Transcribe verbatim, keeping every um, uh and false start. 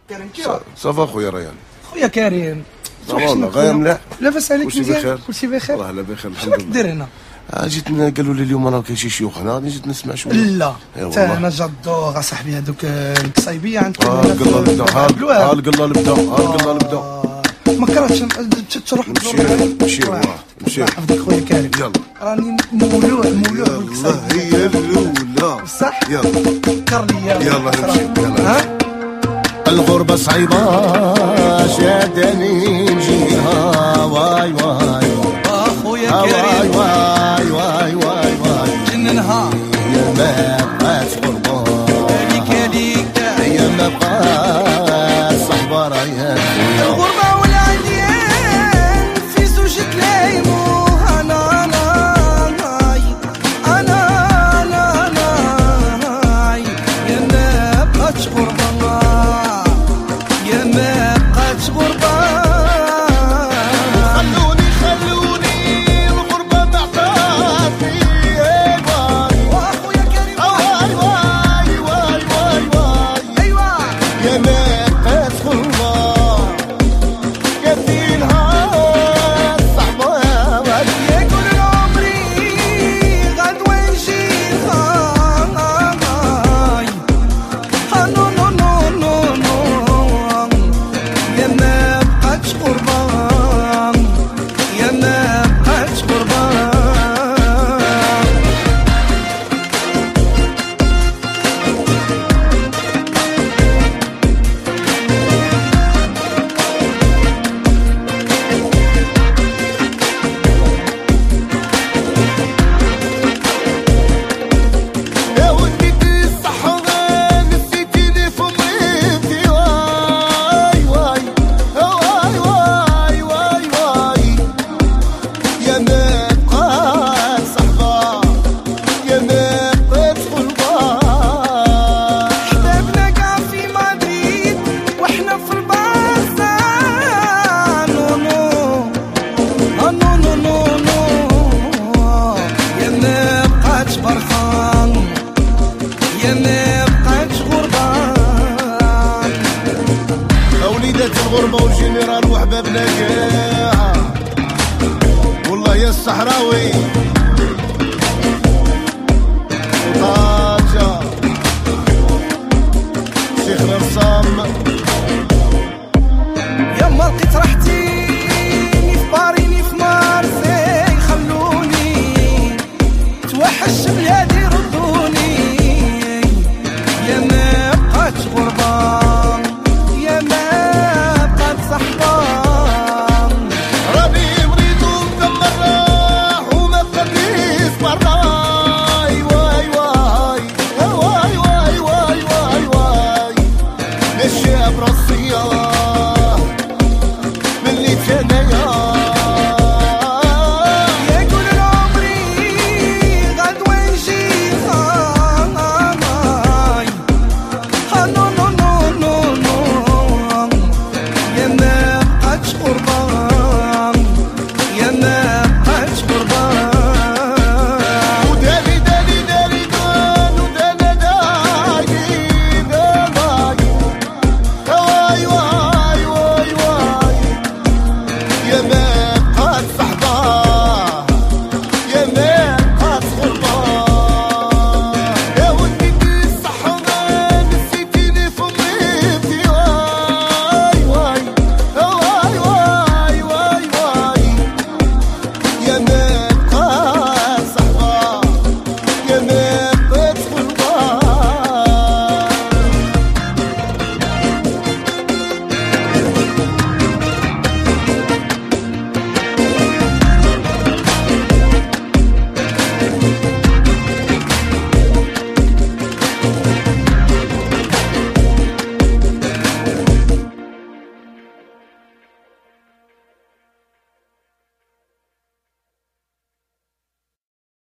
كريم كيفاش؟ صافا خويا ريان. خويا كريم والله غاية مليح. لاباس عليك؟ كلشي بخير. كلشي بخير. والله لا بخير الحمد لله. لله. شنو دير هنا؟ آه جيت قالوا لي اليوم راه كاين شي شيوخ هنا، غادي جيت نسمع شويه. لا حتى والله. انا جادور اصاحبي هذوك القصايبيه عندكم. ها القلا نبدا، ها القلا نبدا، ها القلا نبدا. ما كرهتش تروح نمشي نمشي واه نمشي. الله يحفظك خويا كريم. يلا راني مولوع مولوع يلا هي الاولى. صح؟ يلا كر لي يلا نمشي يلا. ها الغربة صعيبة شادني نجيها واي واي اخويا واي كريم واي واي واي واي جننها يا ما بقاتش غربة عليك عليك يا ما بقات صحبة رايح الغربة والعديان في زوج تلايمو انا انا انا انا انا يا ما بقاتش غربة يا ما بقاتش غربة. خلوني خلوني الغربة بعتاتني واخويا كريم واي واي واي واي واي ايوا يا ما بقات غربة يا دينها صعبة يا كل عمري غدوة نجي هاي ها نو نو نو نو نو يا ما بقاتش غربة يا ما بقاتش غربة. يا ودي الصحة نسيتيني في ضيفتي واي واي واي واي واي واي يا ما بقات صحبة يا ما بقات غربة حبابنا كاع في مدريد واحنا في البارسا نو نو آه نو نو نو نو يا ما بقاتش برخان يا ما بقاتش غربان. وليدات الغربة والجنرال وحبابنا كاع والله يا الصحراوي طاجة شيخ رسام